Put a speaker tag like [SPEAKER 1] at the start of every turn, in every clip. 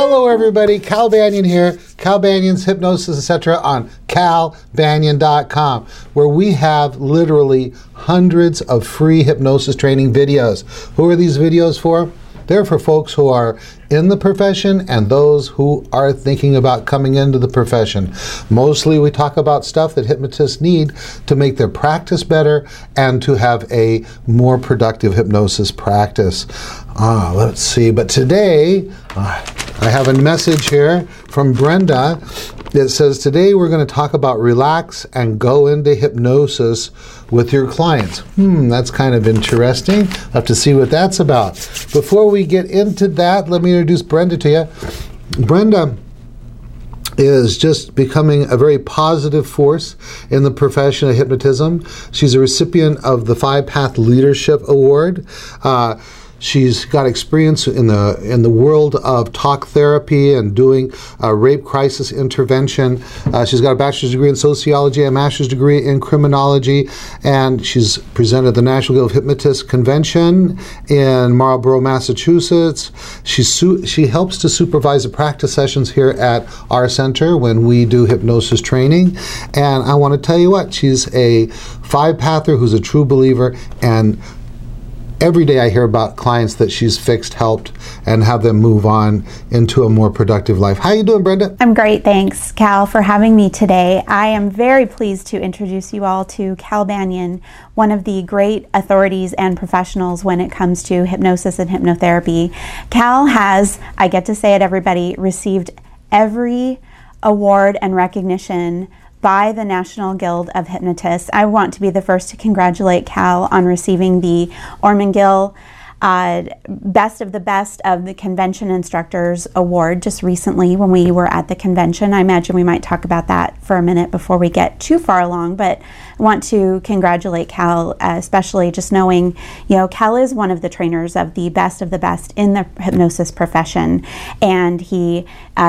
[SPEAKER 1] Hello everybody, Cal Banyan here, Cal Banyan's Hypnosis, etc. on calbanyan.com, where we have literally hundreds of free hypnosis training videos. Who are these videos for? They're for folks who are in the profession and those who are thinking about coming into the profession. Mostly we talk about stuff that hypnotists need to make their practice better and to have a more productive hypnosis practice. Let's see, but today I have a message here from Brenda that says, today we're going to talk about relax and go into hypnosis with your clients. That's kind of interesting. I'll have to see what that's about. Before we get into that, let me introduce Brenda to you. Brenda is just becoming a very positive force in the profession of hypnotism. She's a recipient of the 5-Path Leadership Award. She's got experience in the world of talk therapy and doing rape crisis intervention. She's got a bachelor's degree in sociology, a master's degree in criminology, and she's presented the National Guild of Hypnotists Convention in Marlborough, Massachusetts. She helps to supervise the practice sessions here at our center when we do hypnosis training. And I want to tell you what, she's a 5-pather who's a true believer, and every day I hear about clients that she's fixed, helped, and have them move on into a more productive life. How you doing, Brenda?
[SPEAKER 2] I'm great, thanks, Cal, for having me today. I am very pleased to introduce you all to Cal Banyan, one of the great authorities and professionals when it comes to hypnosis and hypnotherapy. Cal has, I get to say it, everybody, received every award and recognition by the National Guild of Hypnotists. I want to be the first to congratulate Cal on receiving the Orman-Gill Best of the Convention Instructors Award just recently when we were at the convention. I imagine we might talk about that for a minute before we get too far along, but I want to congratulate Cal, especially just knowing, Cal is one of the trainers of the best in the hypnosis profession, and he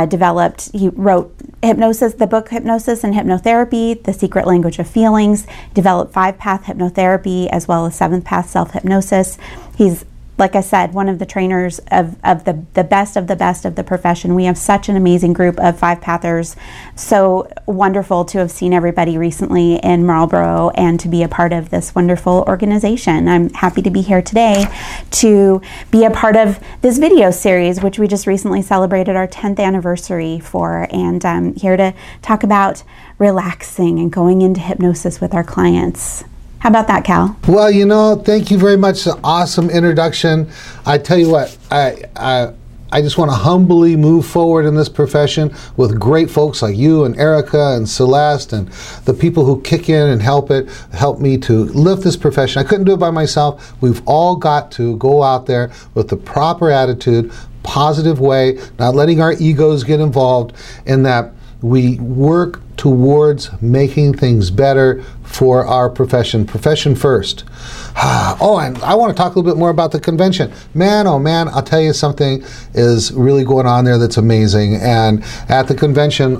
[SPEAKER 2] wrote the book Hypnosis and Hypnotherapy, The Secret Language of Feelings, developed 5-Path Hypnotherapy as well as 7th-Path Self-Hypnosis. He's, like I said, one of the trainers of the best of the profession. We have such an amazing group of 5-pathers. So wonderful to have seen everybody recently in Marlborough and to be a part of this wonderful organization. I'm happy to be here today to be a part of this video series, which we just recently celebrated our 10th anniversary for. And I'm here to talk about relaxing and going into hypnosis with our clients. How about that, Cal?
[SPEAKER 1] Well, thank you very much. Awesome introduction. I tell you what, I just want to humbly move forward in this profession with great folks like you and Erica and Celeste and the people who kick in and help me to lift this profession. I couldn't do it by myself. We've all got to go out there with the proper attitude, positive way, not letting our egos get involved, in that we work towards making things better for our profession first. And I want to talk a little bit more about the convention. Man, oh man, I'll tell you, something is really going on there that's amazing. And at the convention,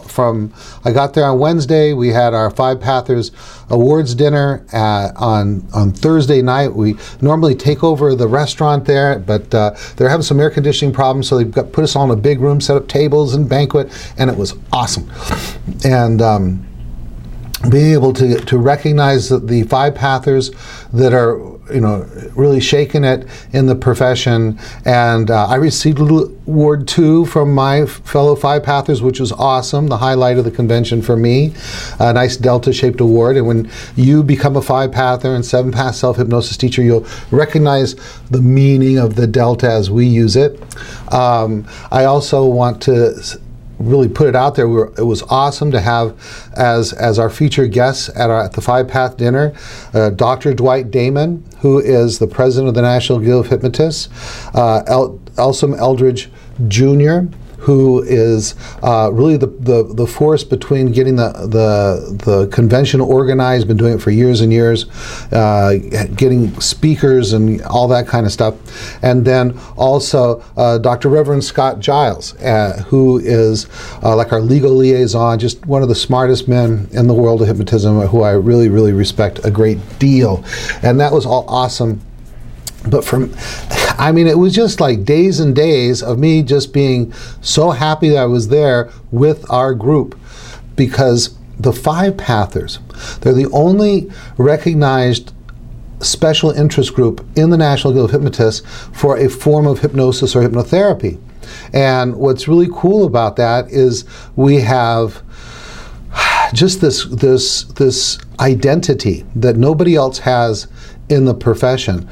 [SPEAKER 1] I got there on Wednesday, we had our 5-Pathers Awards dinner on Thursday night. We normally take over the restaurant there, but they're having some air conditioning problems, so they've put us all in a big room, set up tables and banquet, and it was awesome. And being able to recognize the 5-pathers that are really shaking it in the profession. And I received award 2 from my fellow 5-pathers, which was awesome, the highlight of the convention for me, a nice Delta-shaped award. And when you become a 5-pather and 7-path self-hypnosis teacher, you'll recognize the meaning of the Delta as we use it. I also want to really put it out there. It was awesome to have as our featured guests at the 5-Path dinner, Dr. Dwight Damon, who is the president of the National Guild of Hypnotists, Elsom Eldridge Jr., who is really the force between getting the convention organized, been doing it for years and years, getting speakers and all that kind of stuff. And then also Dr. Reverend Scott Giles, who is like our legal liaison, just one of the smartest men in the world of hypnotism, who I really, really respect a great deal. And that was all awesome. But I mean, it was just like days and days of me just being so happy that I was there with our group, because the five Pathers, they're the only recognized special interest group in the National Guild of Hypnotists for a form of hypnosis or hypnotherapy. And what's really cool about that is we have just this identity that nobody else has in the profession.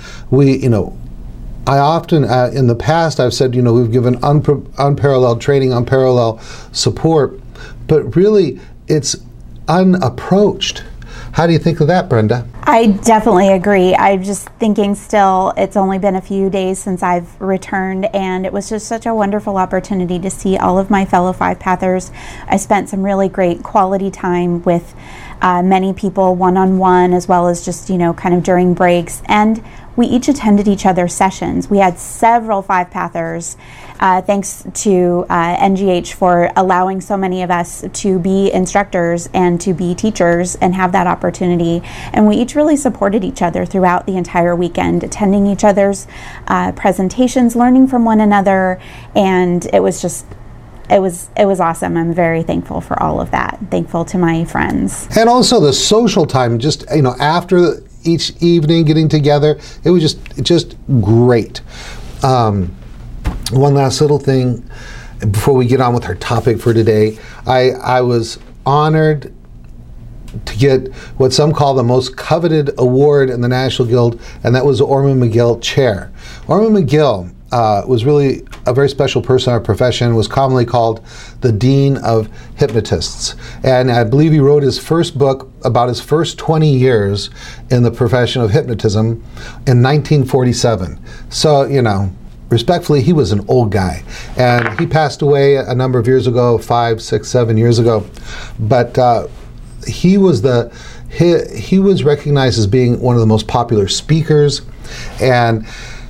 [SPEAKER 1] I often, in the past, I've said, we've given unparalleled training, unparalleled support, but really it's unapproached. How do you think of that, Brenda?
[SPEAKER 2] I definitely agree. I'm just thinking still, it's only been a few days since I've returned, and it was just such a wonderful opportunity to see all of my fellow Five Pathers. I spent some really great quality time with many people one-on-one, as well as just, kind of during breaks. And we each attended each other's sessions. We had several Five Pathers, thanks to NGH for allowing so many of us to be instructors and to be teachers and have that opportunity. And we each really supported each other throughout the entire weekend, attending each other's presentations, learning from one another, and it was awesome. I'm very thankful for all of that. Thankful to my friends.
[SPEAKER 1] And also the social time, just after each evening getting together, it was just great. One last little thing before we get on with our topic for today. I was honored to get what some call the most coveted award in the National Guild, and that was the Orman McGill Chair. Orman McGill was really a very special person in our profession, was commonly called the Dean of Hypnotists. And I believe he wrote his first book about his first 20 years in the profession of hypnotism in 1947. So, respectfully, he was an old guy. And he passed away a number of years ago, 5, 6, 7 years ago. But he was recognized as being one of the most popular speakers, and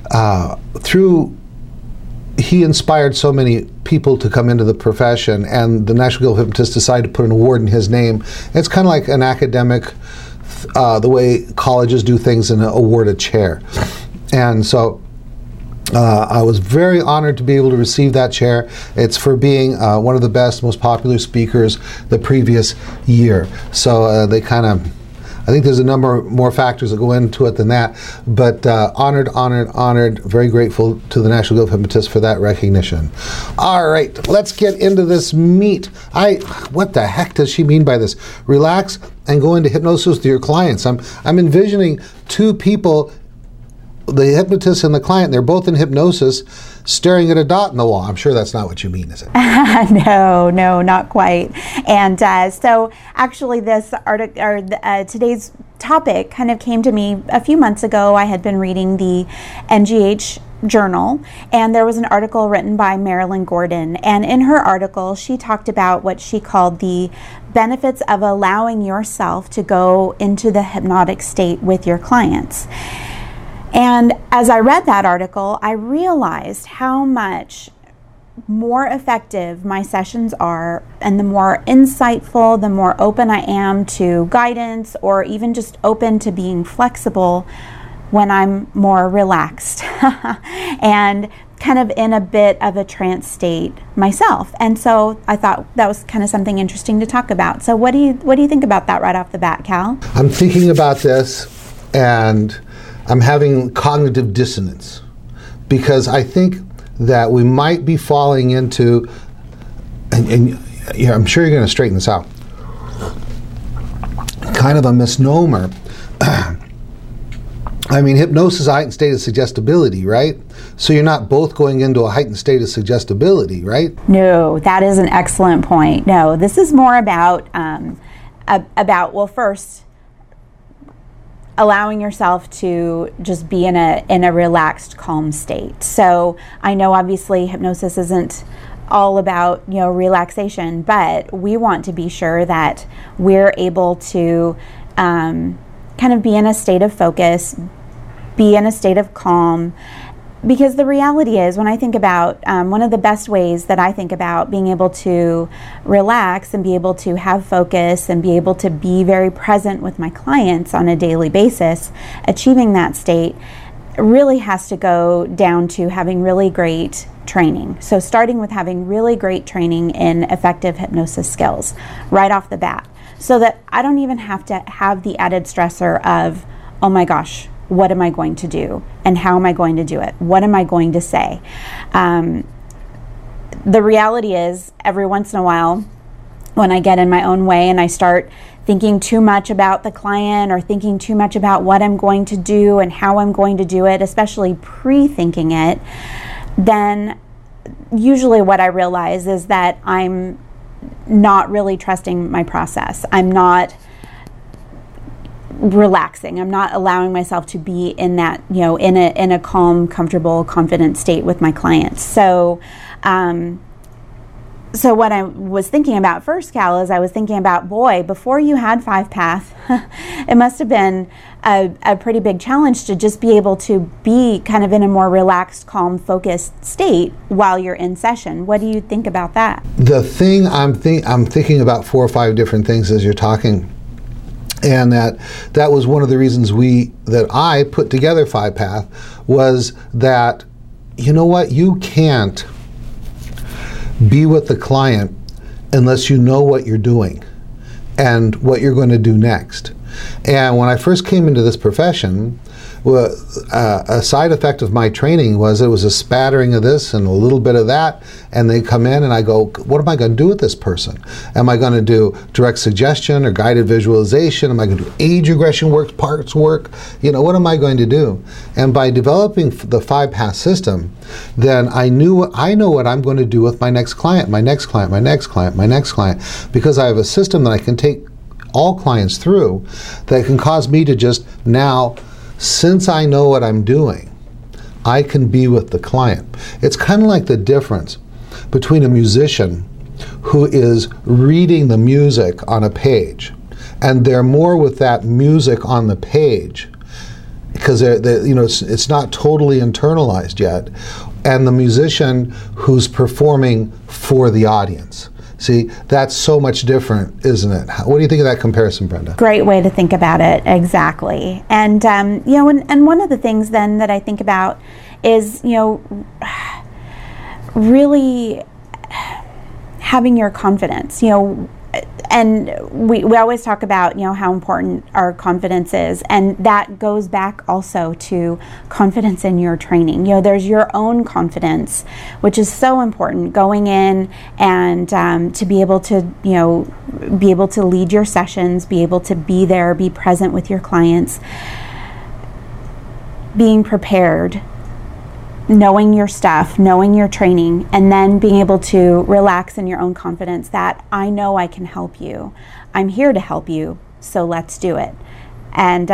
[SPEAKER 1] he inspired so many people to come into the profession, and the National Guild of Hypnotists decided to put an award in his name. It's kind of like an academic, the way colleges do things, and award a chair. And so I was very honored to be able to receive that chair. It's for being one of the best, most popular speakers the previous year. So I think there's a number more factors that go into it than that, but honored, very grateful to the National Guild of Hypnotists for that recognition. All right, let's get into this meat. What the heck does she mean by this? Relax and go into hypnosis with your clients. I'm envisioning two people, the hypnotist and the client, they're both in hypnosis, staring at a dot in the wall. I'm sure that's not what you mean, is it?
[SPEAKER 2] No, not quite. And so actually this article, today's topic kind of came to me a few months ago. I had been reading the NGH journal, and there was an article written by Marilyn Gordon. And in her article, she talked about what she called the benefits of allowing yourself to go into the hypnotic state with your clients. And as I read that article, I realized how much more effective my sessions are, and the more insightful, the more open I am to guidance, or even just open to being flexible when I'm more relaxed and kind of in a bit of a trance state myself. And so I thought that was kind of something interesting to talk about. So what do you think about that right off the bat, Cal?
[SPEAKER 1] I'm thinking about this, and I'm having cognitive dissonance, because I think that we might be falling into, and I'm sure you're going to straighten this out, kind of a misnomer. I mean, hypnosis is a heightened state of suggestibility, right? So you're not both going into a heightened state of suggestibility, right?
[SPEAKER 2] No, that is an excellent point. No, this is more about well, first, allowing yourself to just be in a relaxed, calm state. So I know obviously hypnosis isn't all about relaxation, but we want to be sure that we're able to kind of be in a state of focus, be in a state of calm. Because the reality is, when I think about one of the best ways that I think about being able to relax and be able to have focus and be able to be very present with my clients on a daily basis, achieving that state really has to go down to having really great training. So starting with having really great training in effective hypnosis skills right off the bat, so that I don't even have to have the added stressor of, oh my gosh, what am I going to do? And how am I going to do it? What am I going to say? The reality is, every once in a while, when I get in my own way and I start thinking too much about the client or thinking too much about what I'm going to do and how I'm going to do it, especially pre-thinking it, then usually what I realize is that I'm not really trusting my process. I'm not relaxing. I'm not allowing myself to be in that, in a calm, comfortable, confident state with my clients. So what I was thinking about first, Cal, is I was thinking about, boy, before you had 5-Path, it must have been a pretty big challenge to just be able to be kind of in a more relaxed, calm, focused state while you're in session. What do you think about that?
[SPEAKER 1] The thing I'm thinking about 4 or 5 different things as you're talking. And that was one of the reasons that I put together 5-Path, was that, you know what, you can't be with the client unless you know what you're doing and what you're going to do next. And when I first came into this profession, a side effect of my training was it was a spattering of this and a little bit of that, and they come in and I go, what am I going to do with this person? Am I going to do direct suggestion or guided visualization? Am I going to do age regression work, parts work? What am I going to do? And by developing the 5-Path system, then I know what I'm going to do with my next client, my next client, my next client, my next client, because I have a system that I can take all clients through that can cause me to just now, since I know what I'm doing, I can be with the client. It's kind of like the difference between a musician who is reading the music on a page, and they're more with that music on the page because it's not totally internalized yet, and the musician who's performing for the audience. See, that's so much different, isn't it? What do you think of that comparison, Brenda?
[SPEAKER 2] Great way to think about it, exactly. And, and one of the things then that I think about is, really having your confidence, and we always talk about, how important our confidence is, and that goes back also to confidence in your training. There's your own confidence, which is so important going in and to be able to, be able to lead your sessions, be able to be there, be present with your clients, being prepared, knowing your stuff, knowing your training, and then being able to relax in your own confidence that I know I can help you. I'm here to help you, so let's do it. And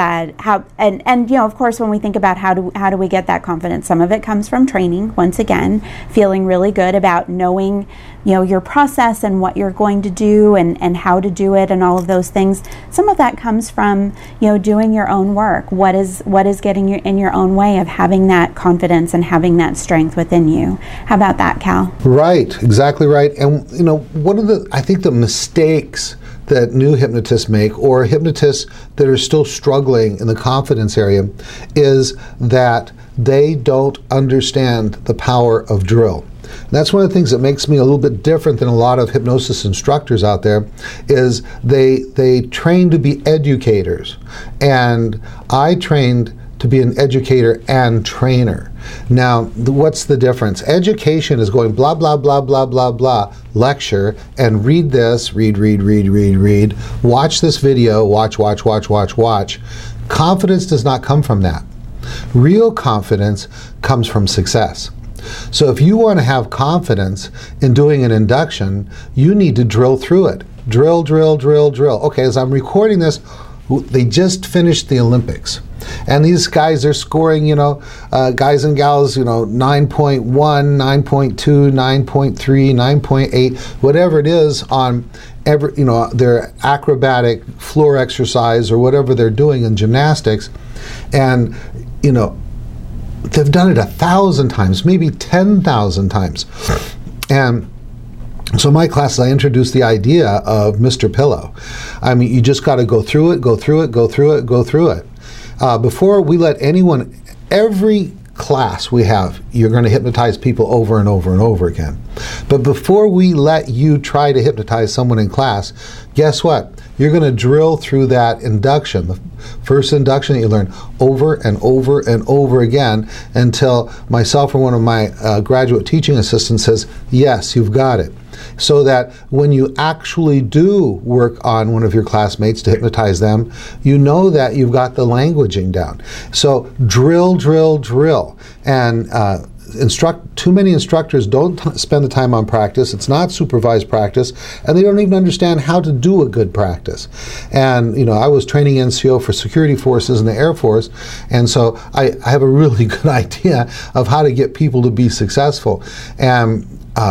[SPEAKER 2] of course, when we think about how do we get that confidence, some of it comes from training. Once again, feeling really good about knowing, your process and what you're going to do and how to do it and all of those things. Some of that comes from, doing your own work. What is getting you in your own way of having that confidence and having that strength within you? How about that, Cal?
[SPEAKER 1] Right, exactly right. And one of the mistakes that new hypnotists make, or hypnotists that are still struggling in the confidence area, is that they don't understand the power of drill. And that's one of the things that makes me a little bit different than a lot of hypnosis instructors out there, is they train to be educators. And I trained to be an educator and trainer. Now, what's the difference? Education is going blah, blah, blah, blah, blah, blah, lecture, and read this, read, watch this video, watch. Confidence does not come from that. Real confidence comes from success. So if you want to have confidence in doing an induction, you need to drill through it. Drill. Okay, as I'm recording this, they just finished the Olympics. And these guys are scoring, guys and gals, 9.1, 9.2, 9.3, 9.8, whatever it is on their acrobatic floor exercise or whatever they're doing in gymnastics. And, they've done it 1,000 times, maybe 10,000 times. And so in my classes, I introduced the idea of Mr. Pillow. I mean, you just got to go through it. Before we let anyone every class we have, you're going to hypnotize people over and over and over again. But before we let you try to hypnotize someone in class, guess what? You're going to drill through that induction, the first induction that you learn, over and over and over again until myself or one of my graduate teaching assistants says, yes, you've got it. So that when you actually do work on one of your classmates to hypnotize them, you know that you've got the languaging down. So drill, drill, drill. And too many instructors don't spend the time on practice. It's not supervised practice, and they don't even understand how to do a good practice. And I was training NCO for security forces in the Air Force, and so I have a really good idea of how to get people to be successful. And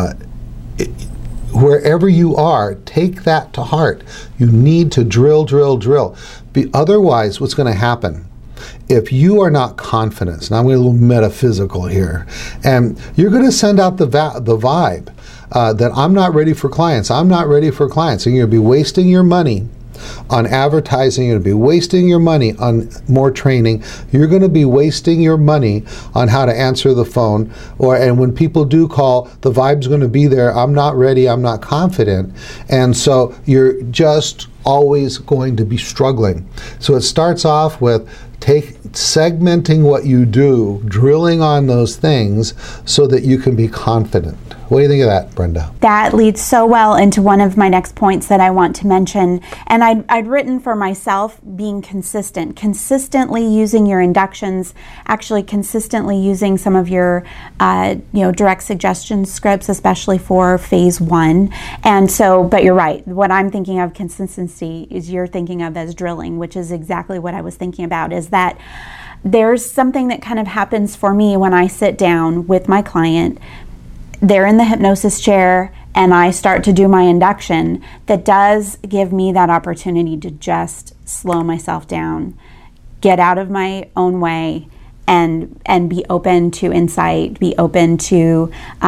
[SPEAKER 1] wherever you are, take that to heart. You need to drill, drill, drill. Otherwise, what's going to happen? If you are not confident, and I'm going a little metaphysical here, and you're going to send out the vibe that I'm not ready for clients, I'm not ready for clients, and you're going to be wasting your money on advertising, you're going to be wasting your money on more training, you're going to be wasting your money on how to answer the phone, and when people do call, the vibe's going to be there, I'm not ready, I'm not confident, and so you're just always going to be struggling. So it starts off with segmenting what you do, drilling on those things so that you can be confident. What do you think of that, Brenda?
[SPEAKER 2] That leads so well into one of my next points that I want to mention. And I'd written for myself being consistently using your inductions, actually consistently using some of your direct suggestion scripts, especially for phase 1. And so, but you're right, what I'm thinking of consistency is you're thinking of as drilling, which is exactly what I was thinking about, is that there's something that kind of happens for me when I sit down with my client. They're in the hypnosis chair and I start to do my induction, that does give me that opportunity to just slow myself down, get out of my own way, and be open to insight, be open to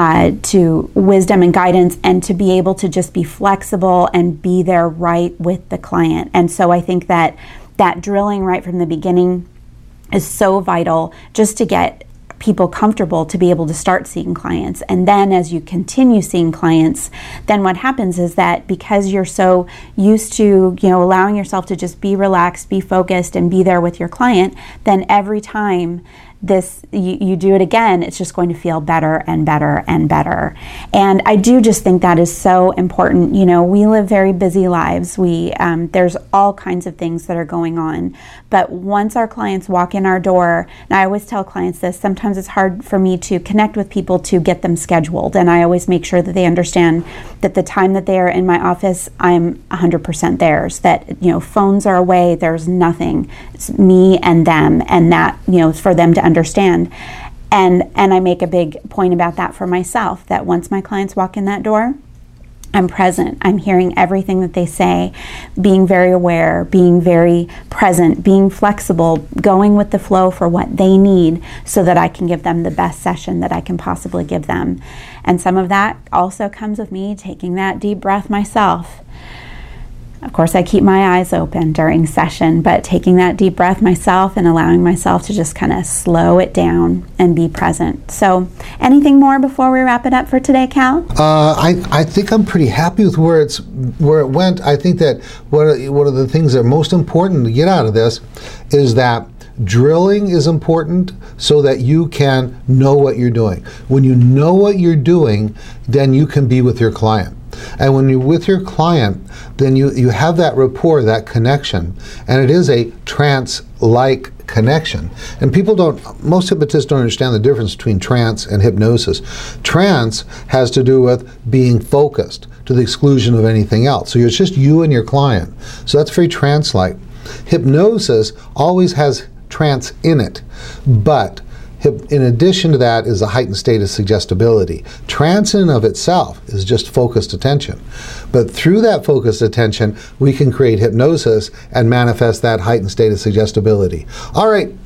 [SPEAKER 2] wisdom and guidance, and to be able to just be flexible and be there right with the client. And so I think that drilling right from the beginning is so vital, just to get people comfortable to be able to start seeing clients. And then as you continue seeing clients, then what happens is that because you're so used to, allowing yourself to just be relaxed, be focused, and be there with your client, then every time you do it again, it's just going to feel better and better and better. And I do just think that is so important. We live very busy lives. There's all kinds of things that are going on. But once our clients walk in our door, and I always tell clients this, sometimes it's hard for me to connect with people to get them scheduled. And I always make sure that they understand that the time that they are in my office, I'm 100% theirs. That, phones are away, there's nothing. It's me and them, and that, for them to understand. And I make a big point about that for myself, that once my clients walk in that door, I'm present. I'm hearing everything that they say, being very aware, being very present, being flexible, going with the flow for what they need so that I can give them the best session that I can possibly give them. And some of that also comes with me taking that deep breath myself. Of course, I keep my eyes open during session, but taking that deep breath myself and allowing myself to just kind of slow it down and be present. So, anything more before we wrap it up for today, Cal?
[SPEAKER 1] I think I'm pretty happy with where it went. I think that one of the things that are most important to get out of this is that drilling is important so that you can know what you're doing. When you know what you're doing, then you can be with your client. And when you're with your client, then you have that rapport, that connection, and it is a trance-like connection. And most hypnotists don't understand the difference between trance and hypnosis. Trance has to do with being focused to the exclusion of anything else. So it's just you and your client. So that's very trance-like. Hypnosis always has trance in it, but in addition to that is a heightened state of suggestibility. Trance in and of itself is just focused attention. But through that focused attention, we can create hypnosis and manifest that heightened state of suggestibility. All right,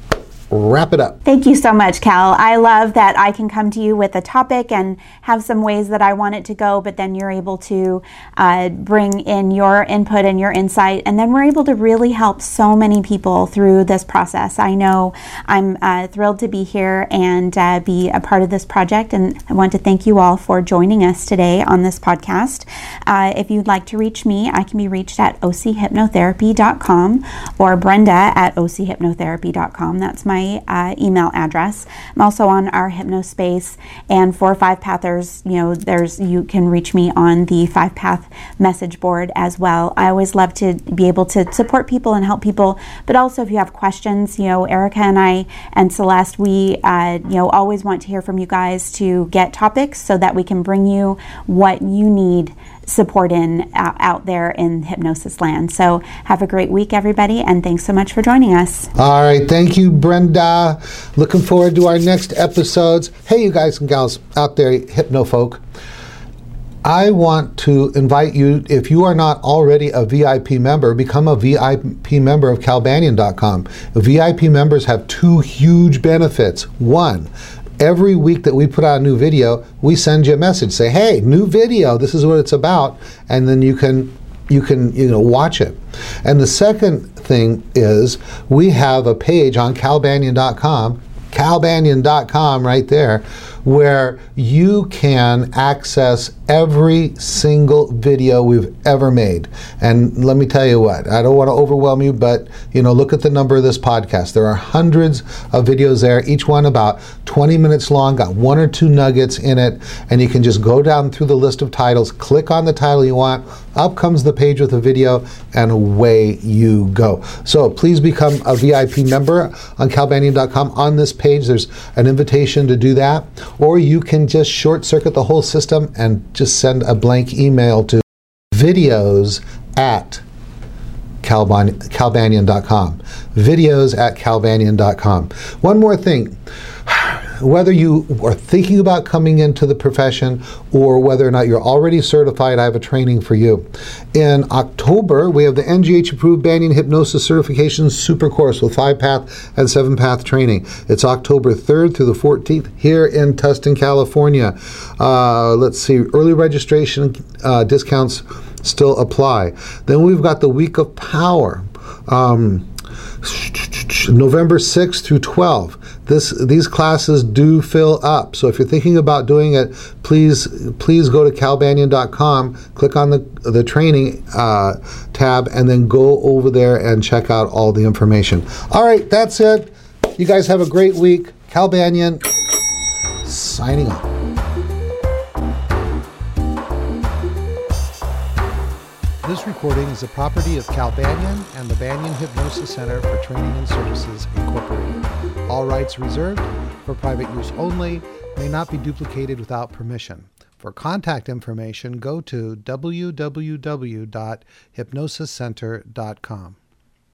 [SPEAKER 1] wrap it up.
[SPEAKER 2] Thank you so much, Cal. I love that I can come to you with a topic and have some ways that I want it to go, but then you're able to bring in your input and your insight, and then we're able to really help so many people through this process. I know I'm thrilled to be here and be a part of this project, and I want to thank you all for joining us today on this podcast. If you'd like to reach me, I can be reached at ochypnotherapy.com or brenda@ochypnotherapy.com. That's my email address. I'm also on our Hypnospace, and for 5-Pathers, you can reach me on the 5-Path message board as well. I always love to be able to support people and help people, but also if you have questions, Erica and I and Celeste, we always want to hear from you guys to get topics so that we can bring you what you need support in out there in hypnosis land. So have a great week, everybody, and thanks so much for joining us.
[SPEAKER 1] All right, thank you, Brenda. Looking forward to our next episodes. Hey, you guys and gals out there, hypno folk. I want to invite you, if you are not already a VIP member, become a VIP member of calbanyan.com. VIP members have 2 huge benefits. One, every week that we put out a new video, we send you a message. Say, hey, new video, this is what it's about. And then you can watch it. And the second thing is we have a page on calbanyan.com, calbanyan.com right there, where you can access every single video we've ever made. And let me tell you what, I don't want to overwhelm you, but look at the number of this podcast. There are hundreds of videos there, each one about 20 minutes long, got 1 or 2 nuggets in it, and you can just go down through the list of titles, click on the title you want, up comes the page with the video, and away you go. So please become a VIP member on calbanyan.com. On this page, there's an invitation to do that. Or you can just short circuit the whole system and just send a blank email to videos@calbanyan.com. Videos@calbanyan.com. One more thing. Whether you are thinking about coming into the profession or whether or not you're already certified, I have a training for you. In October, we have the NGH approved Banyan Hypnosis Certification Super Course with 5-Path and 7-Path training. It's October 3rd through the 14th here in Tustin, California. Let's see, early registration discounts still apply. Then we've got the Week of Power. November 6th through 12th. These classes do fill up. So if you're thinking about doing it, please go to calbanyan.com, click on the training tab, and then go over there and check out all the information. All right, that's it. You guys have a great week. Cal Banyan, signing off. This recording is the property of Cal Banyan and the Banyan Hypnosis Center for Training and Services, Incorporated. All rights reserved, for private use only, may not be duplicated without permission. For contact information, go to www.hypnosiscenter.com.